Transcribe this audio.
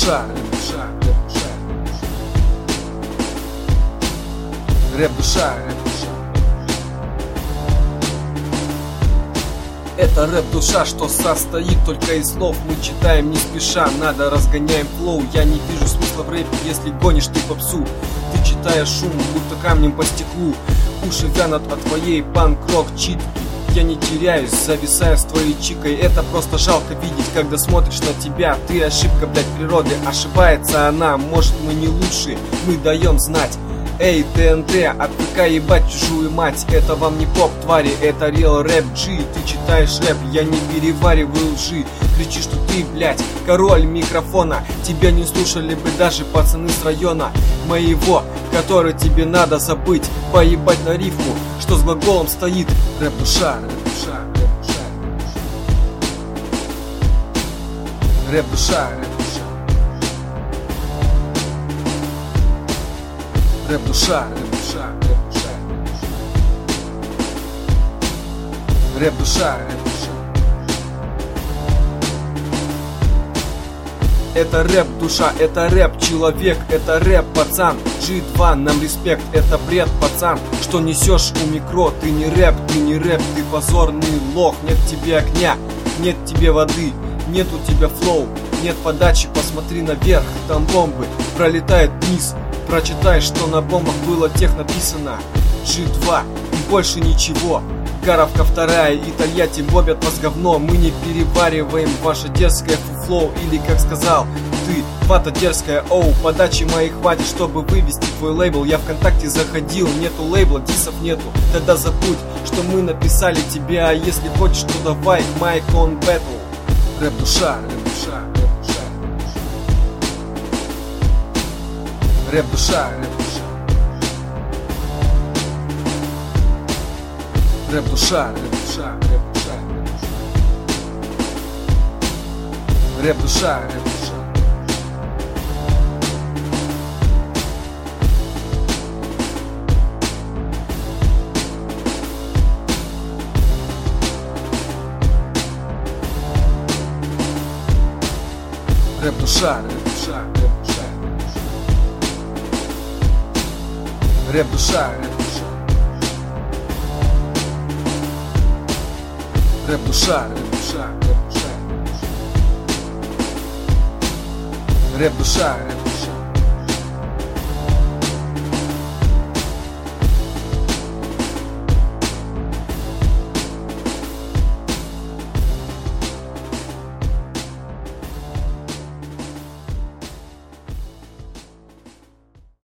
душа, рэп душа. Это рэп душа, что состоит только из слов. Мы читаем не спеша, надо разгоняем флоу. Я не вижу смысла в рэпе, если гонишь ты попсу. Ты читаешь шум, будто камнем по стеклу. Уши вянут от твоей панк-рок читки. Я не теряюсь, зависаю с твоей чикой. Это просто жалко видеть, когда смотришь на тебя. Ты ошибка, блядь, природы, ошибается она. Может, мы не лучшие, мы даем знать. Эй, ТНТ, отвыкай ебать чужую мать. Это вам не поп, твари, это реал рэп G. Ты читаешь рэп, я не перевариваю лжи. Кричи, что ты, блядь, король микрофона. Тебя не слушали бы даже пацаны с района моего, который тебе надо забыть. Поебать на рифму, что с глаголом стоит. Рэп душа, рэп душа, рэп душа. Рэп душа, рэп душа. Рэп душа, рэп душа, рэп душа, рэп душа. Это рэп душа, это рэп человек, это рэп пацан. G2, нам респект, это бред пацан. Что несешь у микро, ты не рэп, ты позорный лох. Нет тебе огня, нет тебе воды, нет у тебя флоу, нет подачи, посмотри наверх, там бомбы пролетают вниз. Прочитай, что на бомбах было тех написано. G2 и больше ничего. Гаровка вторая и Тольятти бомбят вас говно. Мы не перевариваем ваше дерзкое фуфлоу. Или как сказал ты, вата дерзкая, оу. Подачи моей хватит, чтобы вывести твой лейбл. Я ВКонтакте заходил, нету лейбла, дисов нету. Тогда забудь, что мы написали тебе. А если хочешь, то давай майк он бэтл. Рэп душа, рэп душа. Рэп душа, рэп душа. Рэп душа, рэп душа, рэп душа. Рэп душа, рэп душа. Рэп душа, рэп душа. Рэп душа, рэп душа. Рэп душа, рэп душа. Рэп душа, рэп душа.